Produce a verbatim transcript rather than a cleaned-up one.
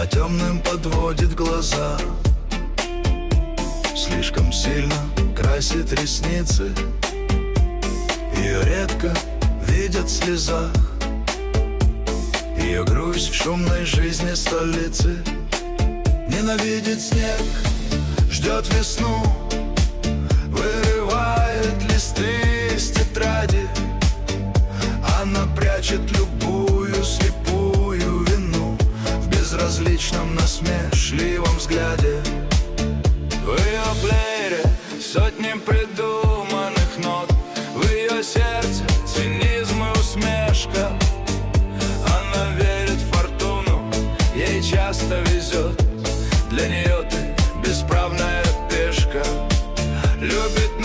темным подводит глаза, слишком сильно красит ресницы, ее редко видят в слезах. Ее грусть в шумной жизни столицы. Ненавидит снег, ждет весну, вырывает листы из тетради. Она прячет любую слепую вину в безразличном насмешливом взгляде. В ее плеере сотни придуманных нот, в ее сердце цинизм и усмешка. Она верит в фортуну, ей часто везет. Для нее ты бесправная пешка. Любит